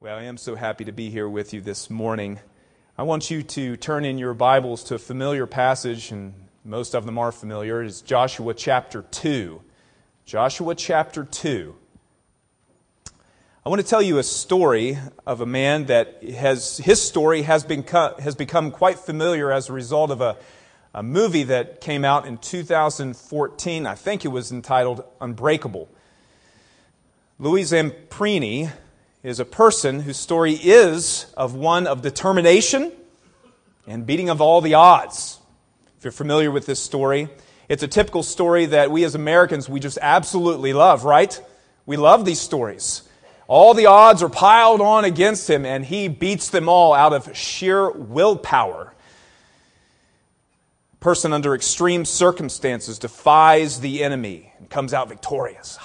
Well, I am so happy to be here with you this morning. I want you to turn in your Bibles to a familiar passage, and most of them are familiar. It's Joshua chapter 2. Joshua chapter 2. I want to tell you a story of a man that his story has become quite familiar as a result of a movie that came out in 2014. I think it was entitled Unbreakable. Louis Zamperini is a person whose story is of one of determination and beating of all the odds. If you're familiar with this story, it's a typical story that we as Americans, we just absolutely love, right? We love these stories. All the odds are piled on against him, and he beats them all out of sheer willpower. A person under extreme circumstances defies the enemy and comes out victorious.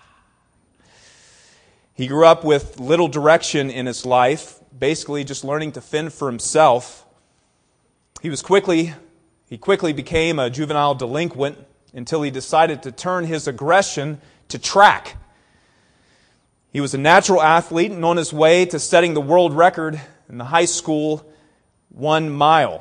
He grew up with little direction in his life, basically just learning to fend for himself. He quickly became a juvenile delinquent until he decided to turn his aggression to track. He was a natural athlete and on his way to setting the world record in the high school 1 mile.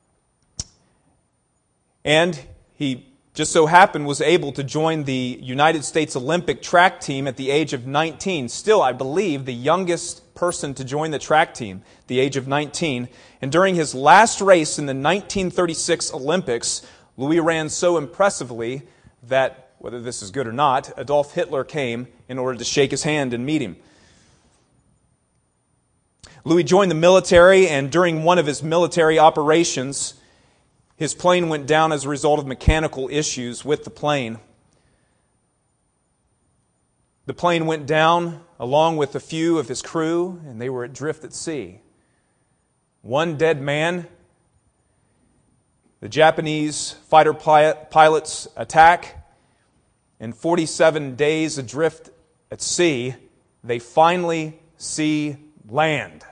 And he just so happened was able to join the United States Olympic track team at the age of 19. Still, I believe, the youngest person to join the track team, the age of 19. And during his last race in the 1936 Olympics, Louis ran so impressively that, whether this is good or not, Adolf Hitler came in order to shake his hand and meet him. Louis joined the military, and during one of his military operations, his plane went down as a result of mechanical issues with the plane. The plane went down along with a few of his crew, and they were adrift at sea. One dead man. The Japanese fighter pilots attack, and 47 days adrift at sea, they finally see land.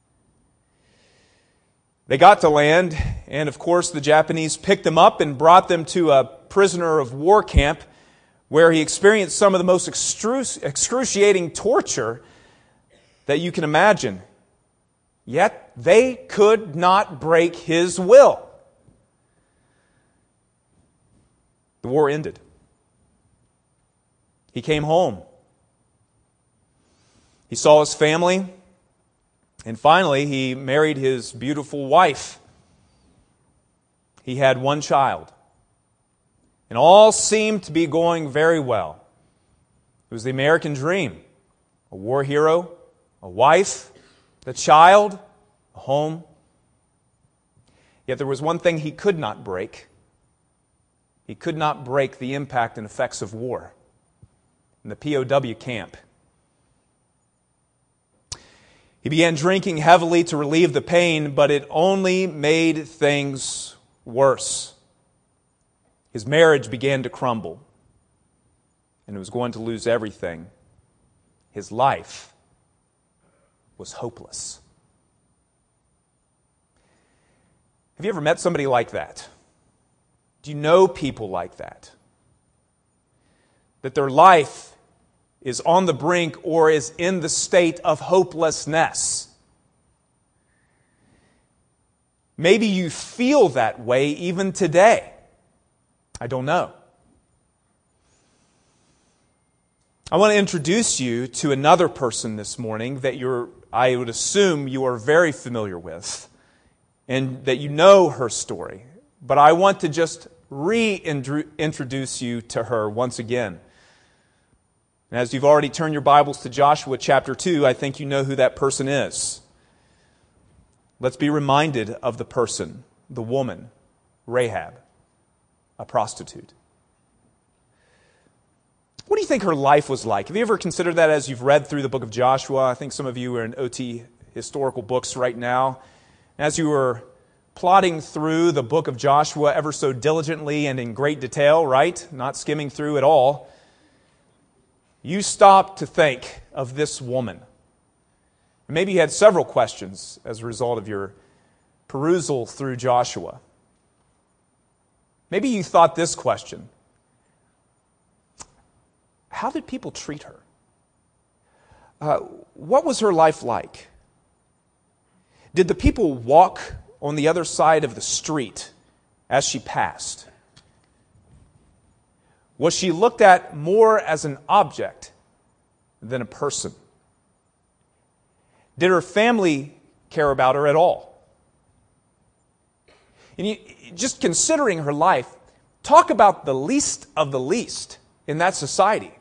They got to land, and of course the Japanese picked them up and brought them to a prisoner of war camp where he experienced some of the most excruciating torture that you can imagine. Yet they could not break his will. The war ended. He came home. He saw his family. And finally, he married his beautiful wife. He had one child. And all seemed to be going very well. It was the American dream. A war hero, a wife, a child, a home. Yet there was one thing he could not break. He could not break the impact and effects of war in the POW camp. He began drinking heavily to relieve the pain, but it only made things worse. His marriage began to crumble, and he was going to lose everything. His life was hopeless. Have you ever met somebody like that? Do you know people like that? That their life is on the brink or is in the state of hopelessness. Maybe you feel that way even today. I don't know. I want to introduce you to another person this morning that I would assume you are very familiar with and that you know her story. But I want to just reintroduce you to her once again. And as you've already turned your Bibles to Joshua chapter 2, I think you know who that person is. Let's be reminded of the person, the woman, Rahab, a prostitute. What do you think her life was like? Have you ever considered that as you've read through the book of Joshua? I think some of you are in OT historical books right now. As you were plodding through the book of Joshua ever so diligently and in great detail, right? Not skimming through at all. You stopped to think of this woman. Maybe you had several questions as a result of your perusal through Joshua. Maybe you thought this question: how did people treat her? what was her life like? Did the people walk on the other side of the street as she passed? Was she looked at more as an object than a person? Did her family care about her at all? And just considering her life, talk about the least of the least in that society.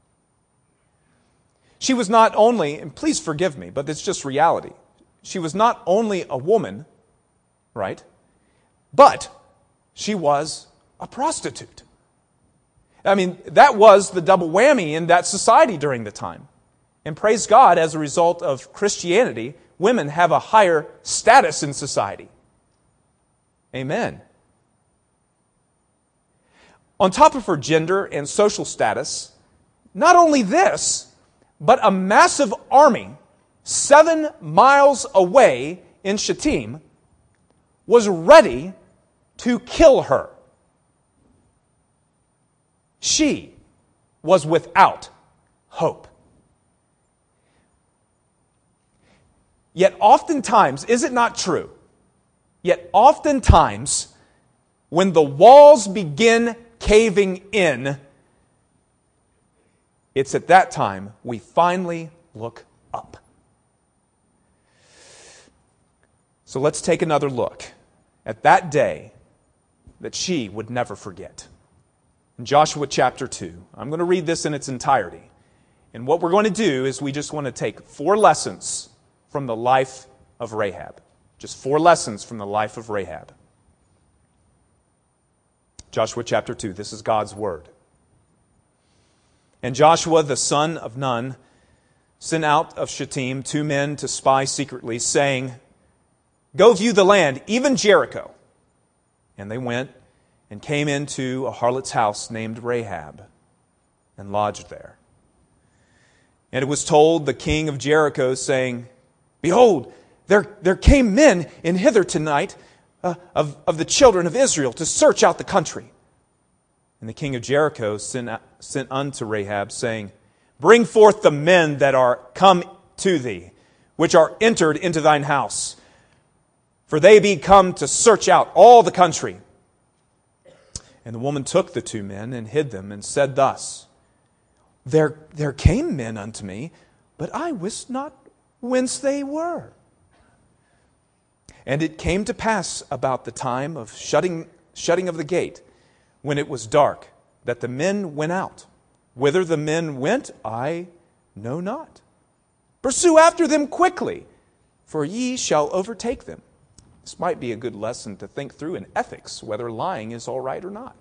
She was not only, and please forgive me, but it's just reality. She was not only a woman, right? But she was a prostitute. I mean, that was the double whammy in that society during the time. And praise God, as a result of Christianity, women have a higher status in society. Amen. On top of her gender and social status, not only this, but a massive army 7 miles away in Shittim was ready to kill her. She was without hope. Yet oftentimes, is it not true? Yet oftentimes, when the walls begin caving in, it's at that time we finally look up. So let's take another look at that day that she would never forget. In Joshua chapter 2, I'm going to read this in its entirety. And what we're going to do is we just want to take 4 lessons from the life of Rahab. Just 4 lessons from the life of Rahab. Joshua chapter 2, this is God's word. And Joshua, the son of Nun, sent out of Shittim 2 men to spy secretly, saying, "Go view the land, even Jericho." And they went and came into a harlot's house named Rahab, and lodged there. And it was told the king of Jericho, saying, "Behold, there came men in hither tonight of the children of Israel to search out the country." And the king of Jericho sent unto Rahab, saying, "Bring forth the men that are come to thee, which are entered into thine house. For they be come to search out all the country." And the woman took the 2 men and hid them, and said thus, There came men unto me, but I wist not whence they were. And it came to pass about the time of shutting of the gate, when it was dark, that the men went out. Whither the men went, I know not. Pursue after them quickly, for ye shall overtake them. This might be a good lesson to think through in ethics, whether lying is all right or not.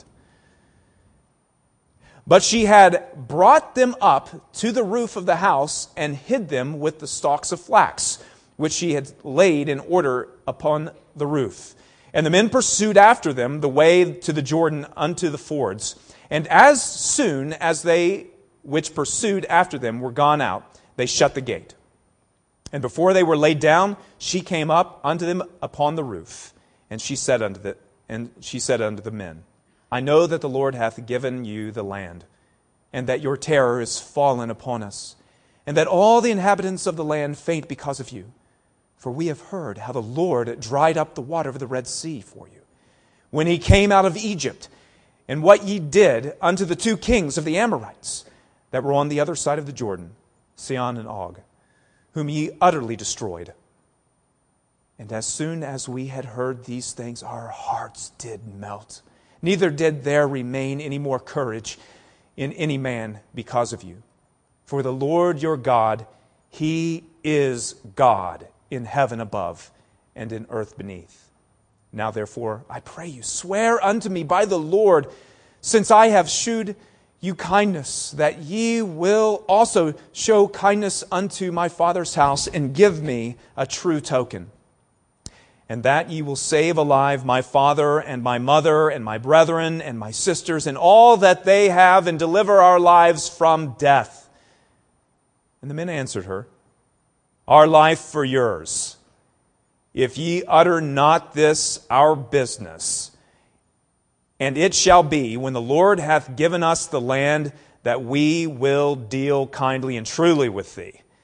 But she had brought them up to the roof of the house and hid them with the stalks of flax, which she had laid in order upon the roof. And the men pursued after them the way to the Jordan unto the fords. And as soon as they which pursued after them were gone out, they shut the gate. And before they were laid down, she came up unto them upon the roof. And she said unto the men, I know that the Lord hath given you the land, and that your terror is fallen upon us, and that all the inhabitants of the land faint because of you. For we have heard how the Lord dried up the water of the Red Sea for you, when he came out of Egypt, and what ye did unto the 2 kings of the Amorites that were on the other side of the Jordan, Sihon and Og, whom ye utterly destroyed. And as soon as we had heard these things, our hearts did melt. Neither did there remain any more courage in any man because of you. For the Lord your God, he is God in heaven above and in earth beneath. Now therefore, I pray you, swear unto me by the Lord, since I have shewed you kindness, that ye will also show kindness unto my father's house, and give me a true token. And that ye will save alive my father and my mother and my brethren and my sisters and all that they have, and deliver our lives from death. And the men answered her, Our life for yours. If ye utter not this our business. And it shall be, when the Lord hath given us the land, that we will deal kindly and truly with thee.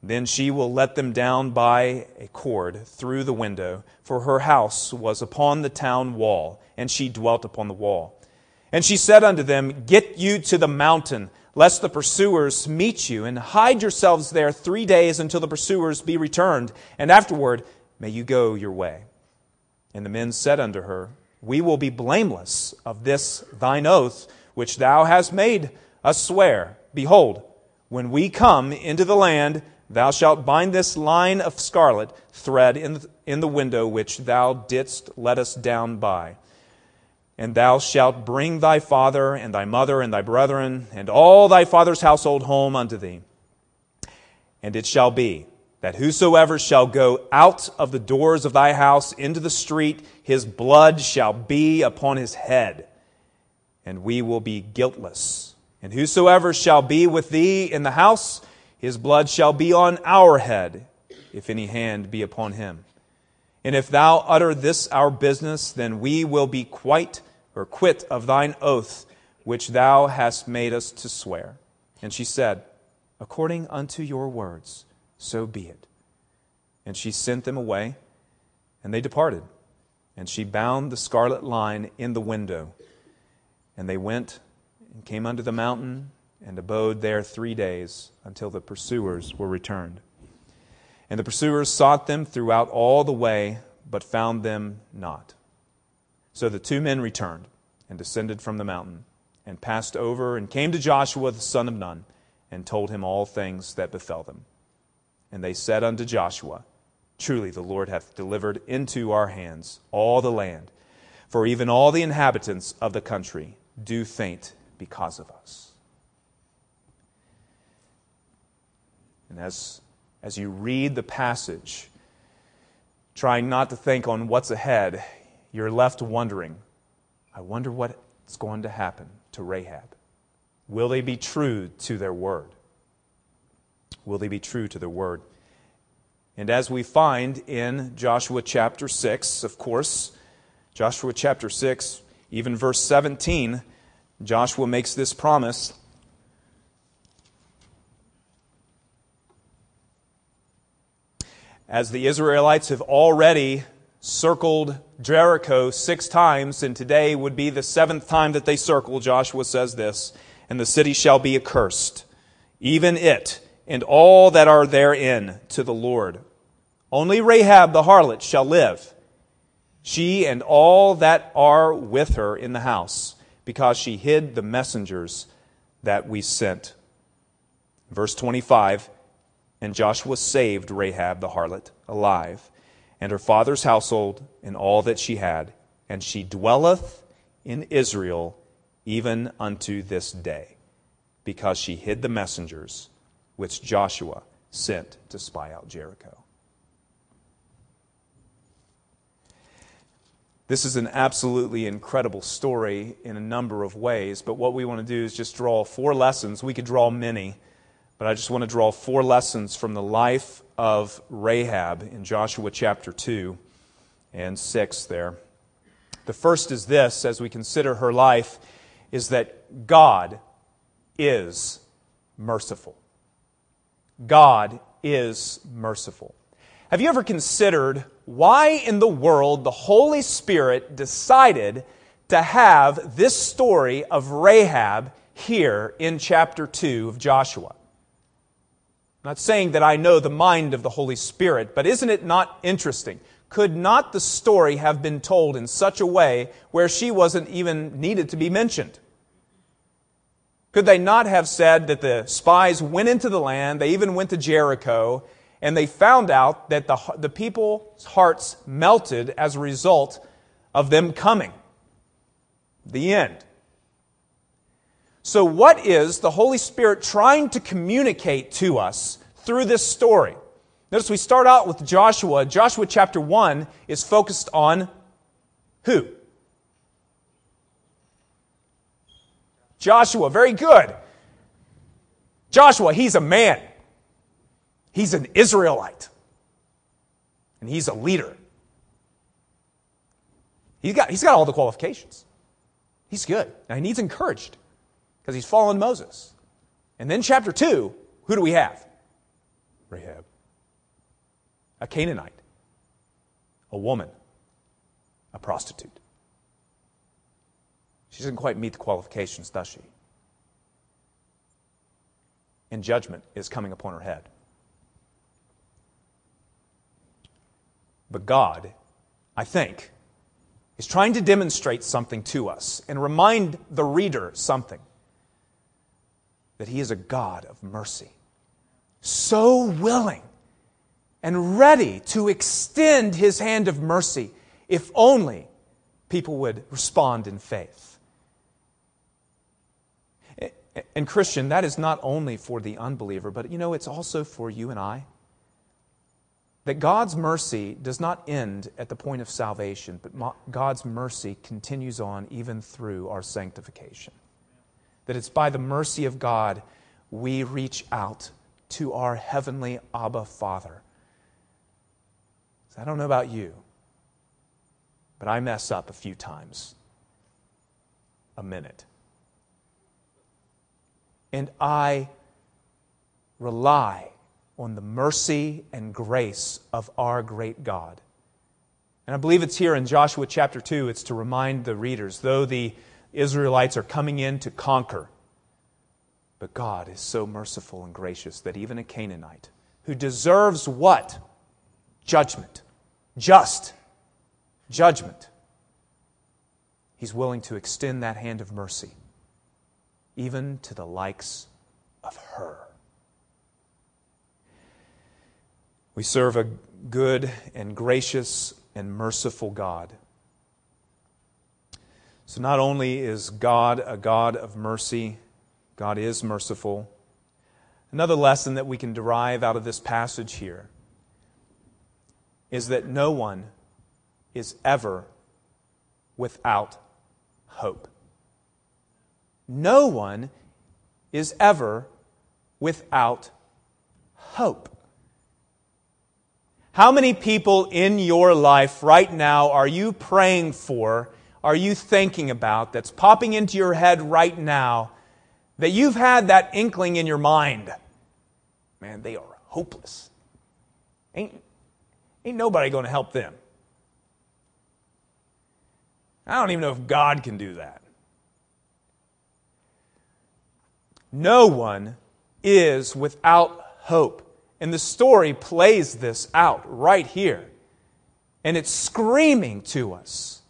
Then she will let them down by a cord through the window, for her house was upon the town wall, and she dwelt upon the wall. And she said unto them, Get you to the mountain, lest the pursuers meet you, and hide yourselves there 3 days until the pursuers be returned, and afterward may you go your way. And the men said unto her, We will be blameless of this thine oath, which thou hast made us swear. Behold, when we come into the land, thou shalt bind this line of scarlet thread in the window which thou didst let us down by. And thou shalt bring thy father and thy mother and thy brethren and all thy father's household home unto thee. And it shall be that whosoever shall go out of the doors of thy house into the street, his blood shall be upon his head, and we will be guiltless. And whosoever shall be with thee in the house, his blood shall be on our head, if any hand be upon him. And if thou utter this our business, then we will be quit of thine oath, which thou hast made us to swear. And she said, According unto your words, so be it. And she sent them away, and they departed. And she bound the scarlet line in the window. And they went and came unto the mountain, and abode there 3 days, until the pursuers were returned. And the pursuers sought them throughout all the way, but found them not. So the 2 men returned, and descended from the mountain, and passed over, and came to Joshua the son of Nun, and told him all things that befell them. And they said unto Joshua, Truly the Lord hath delivered into our hands all the land, for even all the inhabitants of the country do faint because of us. And as you read the passage, trying not to think on what's ahead, you're left wondering, I wonder what's going to happen to Rahab. Will they be true to their word? Will they be true to their word? And as we find in Joshua chapter 6, of course, Joshua chapter 6, even verse 17, Joshua makes this promise. As the Israelites have already circled Jericho 6 times, and today would be the 7th time that they circle, Joshua says this, And the city shall be accursed, even it, and all that are therein, to the Lord. Only Rahab the harlot shall live, she and all that are with her in the house, because she hid the messengers that we sent. Verse 25, And Joshua saved Rahab the harlot alive, and her father's household, and all that she had, and she dwelleth in Israel even unto this day, because she hid the messengers which Joshua sent to spy out Jericho. This is an absolutely incredible story in a number of ways, but what we want to do is just draw 4 lessons. We could draw many, but I just want to draw 4 lessons from the life of Rahab in Joshua chapter 2 and 6 there. The first is this, as we consider her life, is that God is merciful. God is merciful. Have you ever considered why in the world the Holy Spirit decided to have this story of Rahab here in chapter 2 of Joshua? I'm not saying that I know the mind of the Holy Spirit, but isn't it not interesting? Could not the story have been told in such a way where she wasn't even needed to be mentioned? Could they not have said that the spies went into the land, they even went to Jericho, and they found out that the people's hearts melted as a result of them coming? The end. So what is the Holy Spirit trying to communicate to us through this story? Notice we start out with Joshua. Joshua chapter 1 is focused on who? Joshua, very good. Joshua, he's a man. He's an Israelite. And he's a leader. He's got all the qualifications. He's good. Now he needs encouraged because he's following Moses. And then chapter 2, who do we have? Rahab. A Canaanite. A woman. A prostitute. She doesn't quite meet the qualifications, does she? And judgment is coming upon her head. But God, I think, is trying to demonstrate something to us and remind the reader something. That He is a God of mercy. So willing and ready to extend His hand of mercy if only people would respond in faith. And Christian, that is not only for the unbeliever, but it's also for you and I. That God's mercy does not end at the point of salvation, but God's mercy continues on even through our sanctification. That it's by the mercy of God we reach out to our heavenly Abba Father. So I don't know about you, but I mess up a few times a minute. And I rely on the mercy and grace of our great God. And I believe it's here in Joshua chapter 2, it's to remind the readers, though the Israelites are coming in to conquer, but God is so merciful and gracious that even a Canaanite who deserves what? Judgment. Just judgment. He's willing to extend that hand of mercy even to the likes of her. We serve a good and gracious and merciful God. So not only is God a God of mercy, God is merciful. Another lesson that we can derive out of this passage here is that no one is ever without hope. No one is ever without hope. How many people in your life right now are you praying for, are you thinking about, that's popping into your head right now, that you've had that inkling in your mind? Man, they are hopeless. Ain't nobody going to help them. I don't even know if God can do that. No one is without hope. And the story plays this out right here. And it's screaming to us.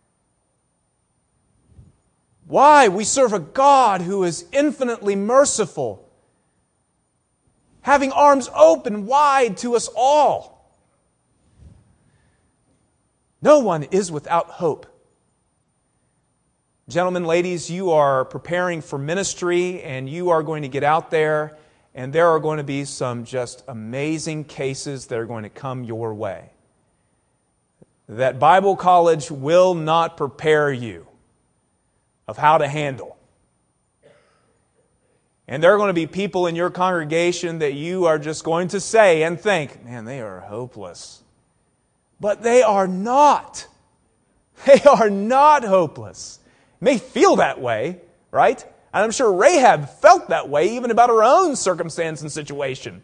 Why? We serve a God who is infinitely merciful, having arms open wide to us all. No one is without hope. Gentlemen, ladies, you are preparing for ministry and you are going to get out there and there are going to be some just amazing cases that are going to come your way that Bible college will not prepare you of how to handle. And there are going to be people in your congregation that you are just going to say and think, man, they are hopeless. But they are not. They are not hopeless. It may feel that way, right? And I'm sure Rahab felt that way even about her own circumstance and situation.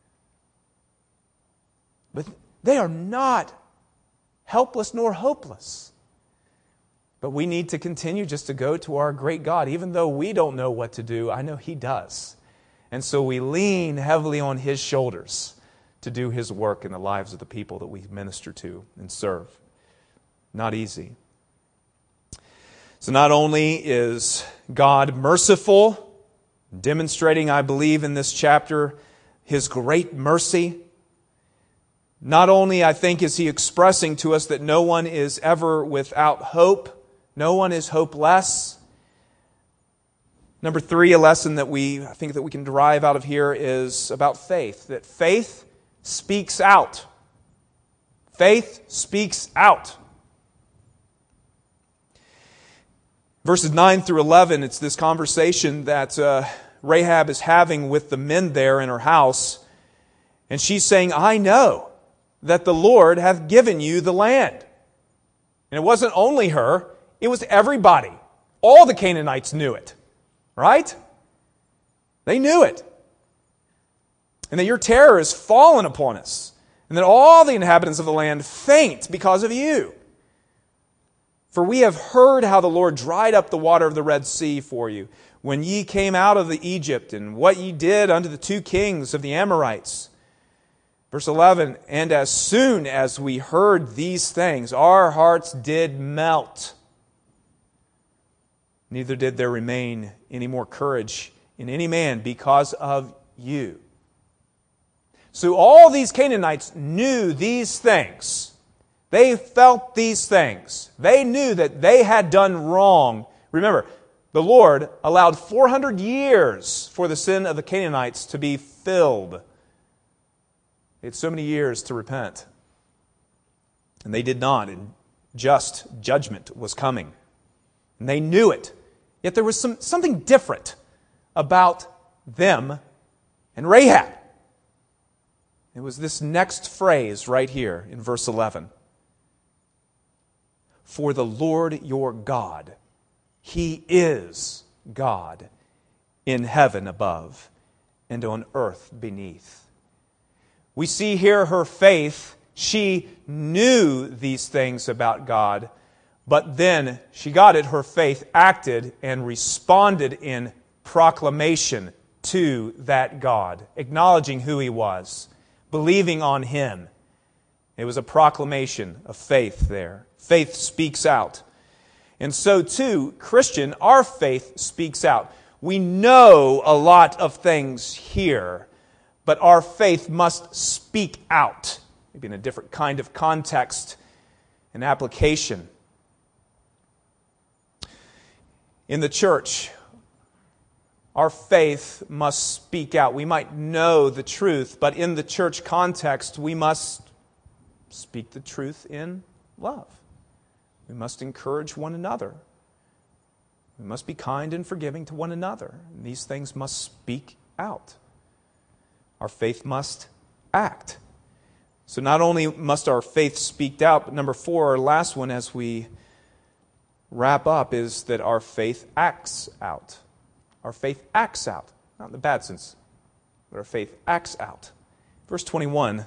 But they are not helpless nor hopeless. But we need to continue just to go to our great God. Even though we don't know what to do, I know He does. And so we lean heavily on His shoulders to do His work in the lives of the people that we minister to and serve. Not easy. So not only is God merciful, demonstrating, I believe, in this chapter, His great mercy, not only, I think, is He expressing to us that no one is ever without hope, no one is hopeless. Number 3, a lesson that I think that we can derive out of here is about faith. That faith speaks out. Faith speaks out. Verses 9 through 11, it's this conversation that Rahab is having with the men there in her house. And she's saying, I know that the Lord hath given you the land. And it wasn't only her, it was everybody. All the Canaanites knew it. Right? They knew it. and that your terror has fallen upon us, and that all the inhabitants of the land faint because of you. For we have heard how the Lord dried up the water of the Red Sea for you, when ye came out of the Egypt, and what ye did unto the 2 kings of the Amorites. Verse 11, and as soon as we heard these things, our hearts did melt. Neither did there remain any more courage in any man because of you. So all these Canaanites knew these things. They felt these things. They knew that they had done wrong. Remember, the Lord allowed 400 years for the sin of the Canaanites to be filled. They had so many years to repent. And they did not, and just judgment was coming. And they knew it. Yet there was something different about them and Rahab. It was this next phrase right here in verse 11. For the Lord your God, He is God in heaven above and on earth beneath. We see here her faith. She knew these things about God, but then she got it. Her faith acted and responded in proclamation to that God, acknowledging who He was, believing on Him. It was a proclamation of faith there. Faith speaks out. And so too, Christian, our faith speaks out. We know a lot of things here, but our faith must speak out, maybe in a different kind of context and application. In the church, our faith must speak out. We might know the truth, but in the church context, we must speak the truth in love. We must encourage one another. We must be kind and forgiving to one another. And these things must speak out. Our faith must act. So not only must our faith speak out, but number 4, our last one as we wrap up, is that our faith acts out. Our faith acts out. Not in the bad sense, but our faith acts out. Verse 21,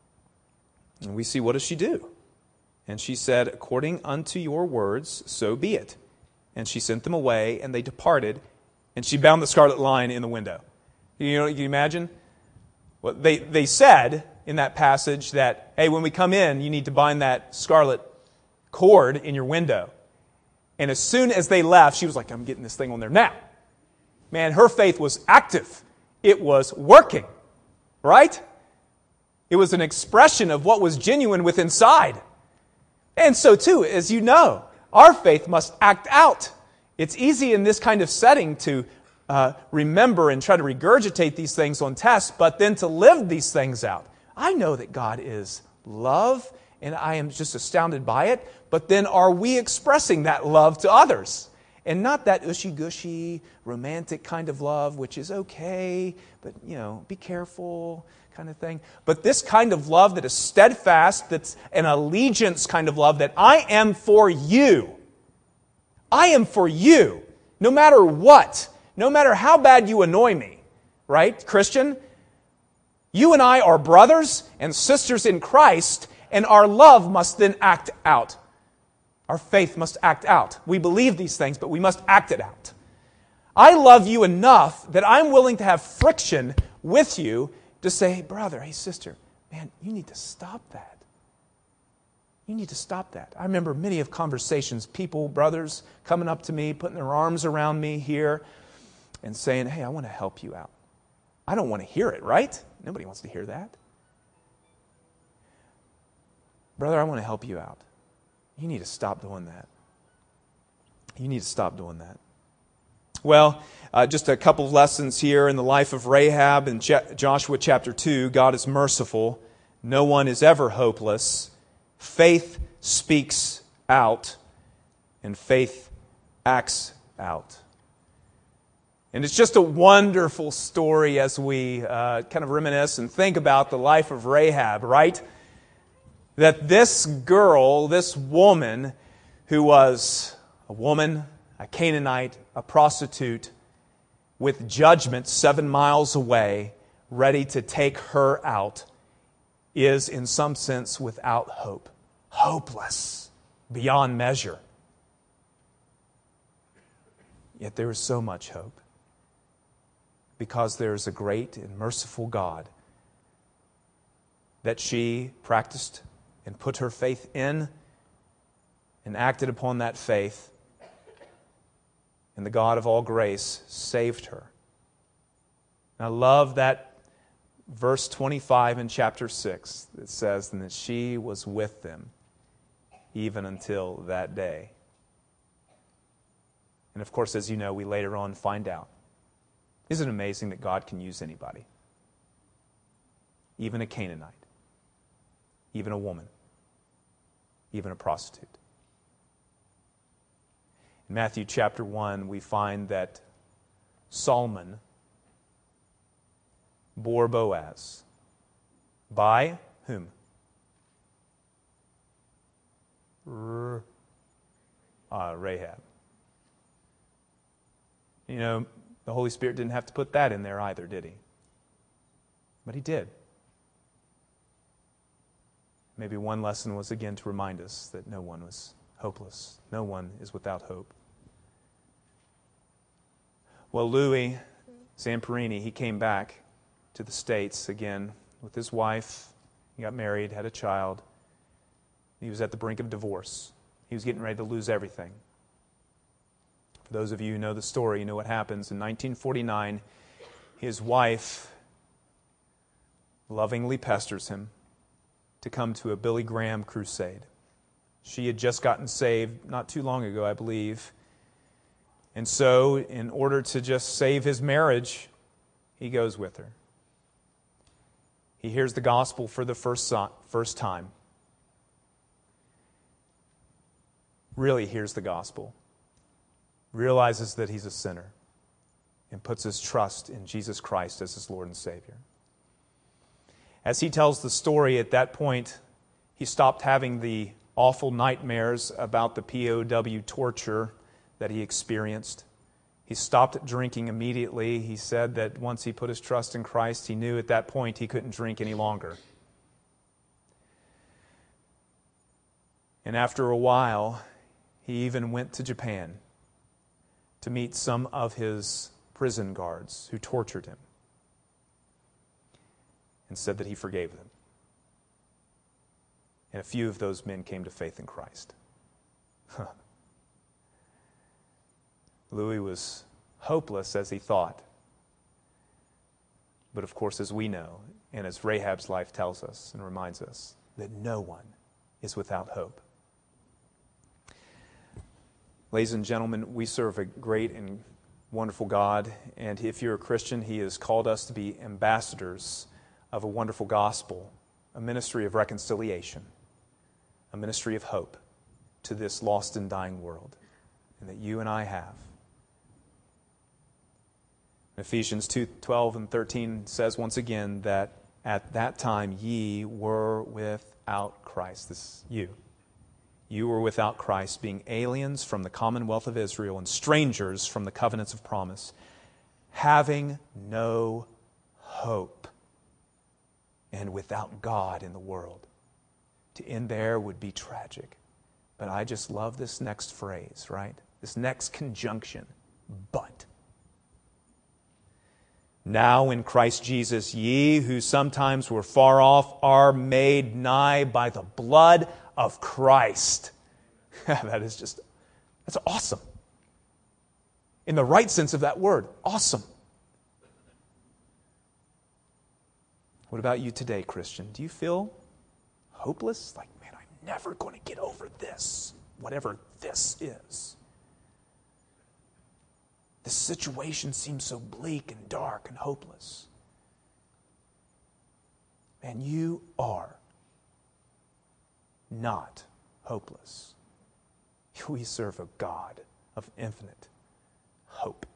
and we see, what does she do? And she said, according unto your words, so be it. And she sent them away, and they departed, and she bound the scarlet line in the window. You imagine? Well, they said in that passage that, hey, when we come in, you need to bind that scarlet cord in your window. And as soon as they left, she was like, I'm getting this thing on there now. Man, her faith was active. It was working, right? It was an expression of what was genuine within inside. And so too, as you know, our faith must act out. It's easy in this kind of setting to remember and try to regurgitate these things on tests, but then to live these things out. I know that God is love, and I am just astounded by it, but then are we expressing that love to others? And not that ushy-gushy, romantic kind of love, which is okay, but, be careful kind of thing. But this kind of love that is steadfast, that's an allegiance kind of love, that I am for you. I am for you, no matter what, no matter how bad you annoy me, right, Christian? You and I are brothers and sisters in Christ, and our love must then act out. Our faith must act out. We believe these things, but we must act it out. I love you enough that I'm willing to have friction with you to say, hey, brother, hey, sister, man, you need to stop that. You need to stop that. I remember many of conversations, people, brothers, coming up to me, putting their arms around me here and saying, hey, I want to help you out. I don't want to hear it, right? Nobody wants to hear that. Brother, I want to help you out. You need to stop doing that. You need to stop doing that. Well, just a couple of lessons here in the life of Rahab in Joshua chapter 2. God is merciful. No one is ever hopeless. Faith speaks out, and faith acts out. And it's just a wonderful story as we kind of reminisce and think about the life of Rahab, right? That this girl, this woman, who was a woman, a Canaanite, a prostitute, with judgment 7 miles away, ready to take her out, is in some sense without hope. Hopeless beyond measure. Yet there is so much hope, because there is a great and merciful God that she practiced and put her faith in and acted upon that faith, and the God of all grace saved her. And I love that verse 25 in chapter 6 that says, "And that she was with them even until that day." And of course, as you know, we later on find out, isn't it amazing that God can use anybody? Even a Canaanite, even a woman, even a prostitute. In Matthew chapter 1, we find that Solomon bore Boaz. By whom? Rahab. You know, the Holy Spirit didn't have to put that in there either, did He? But He did. Maybe one lesson was again to remind us that no one was hopeless. No one is without hope. Well, Louis Zamperini, he came back to the States again with his wife. He got married, had a child. He was at the brink of divorce. He was getting ready to lose everything. For those of you who know the story, you know what happens. In 1949, his wife lovingly pesters him to come to a Billy Graham crusade. She had just gotten saved not too long ago, I believe. And so, in order to just save his marriage, he goes with her. He hears the gospel for the first time. Really hears the gospel. Realizes that he's a sinner. And puts his trust in Jesus Christ as his Lord and Savior. As he tells the story, at that point, he stopped having the awful nightmares about the POW torture that he experienced. He stopped drinking immediately. He said that once he put his trust in Christ, he knew at that point he couldn't drink any longer. And after a while, he even went to Japan to meet some of his prison guards who tortured him, and said that he forgave them. And a few of those men came to faith in Christ. Louis was hopeless as he thought. But of course, as we know, and as Rahab's life tells us and reminds us, that no one is without hope. Ladies and gentlemen, we serve a great and wonderful God, and if you're a Christian, He has called us to be ambassadors of a wonderful gospel, a ministry of reconciliation, a ministry of hope to this lost and dying world, and that you and I have. Ephesians 2:12 and 13 says once again that at that time ye were without Christ. This is you. You were without Christ, being aliens from the commonwealth of Israel and strangers from the covenants of promise, having no hope and without God in the world. To end there would be tragic. But I just love this next phrase, right? This next conjunction, but. Now in Christ Jesus, ye who sometimes were far off are made nigh by the blood of Christ. That's awesome. In the right sense of that word, awesome. What about you today, Christian? Do you feel hopeless? Like, man, I'm never going to get over this, whatever this is. The situation seems so bleak and dark and hopeless. And you are not hopeless. We serve a God of infinite hope.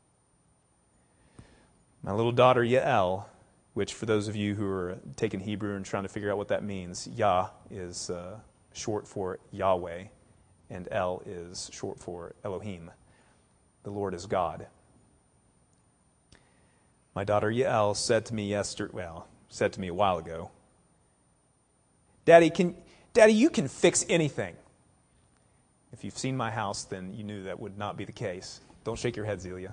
My little daughter Yael, which for those of you who are taking Hebrew and trying to figure out what that means, Yah is short for Yahweh, and El is short for Elohim. The Lord is God. My daughter Yael said to me a while ago, Daddy, you can fix anything. If you've seen my house, then you knew that would not be the case. Don't shake your head, Zelia.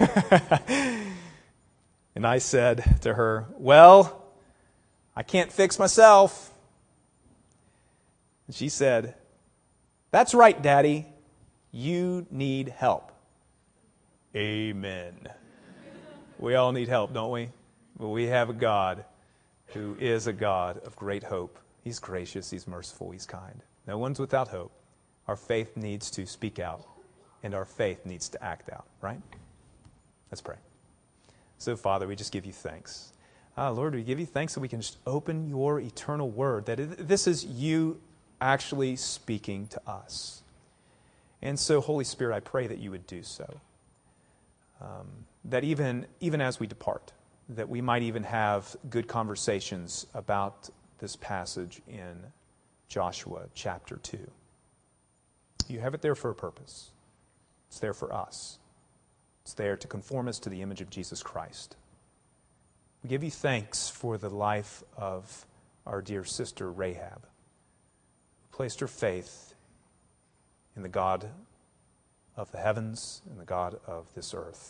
And I said to her, well, I can't fix myself. And she said, that's right, Daddy. You need help. Amen. We all need help, don't we? But we have a God who is a God of great hope. He's gracious, He's merciful, He's kind. No one's without hope. Our faith needs to speak out, and our faith needs to act out, right? Let's pray. So, Father, we just give you thanks. Lord, we give you thanks that we can just open your eternal word, that this is you actually speaking to us. And so, Holy Spirit, I pray that you would do so. That even as we depart, that we might even have good conversations about this passage in Joshua chapter 2. You have it there for a purpose. It's there for us. It's there to conform us to the image of Jesus Christ. We give you thanks for the life of our dear sister Rahab, who placed her faith in the God of the heavens and the God of this earth.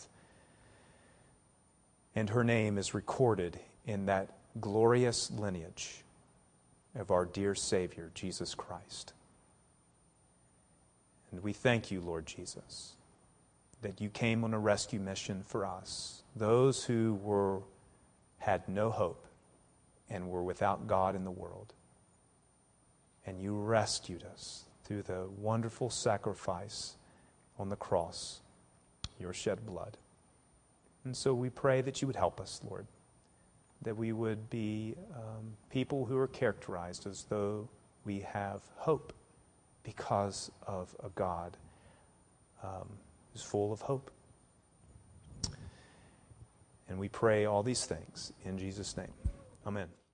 And her name is recorded in that glorious lineage of our dear Savior, Jesus Christ. And we thank you, Lord Jesus, that you came on a rescue mission for us, those who had no hope and were without God in the world. And you rescued us through the wonderful sacrifice on the cross, your shed blood. And so we pray that you would help us, Lord, that we would be people who are characterized as though we have hope because of a God who's full of hope. And we pray all these things in Jesus' name. Amen.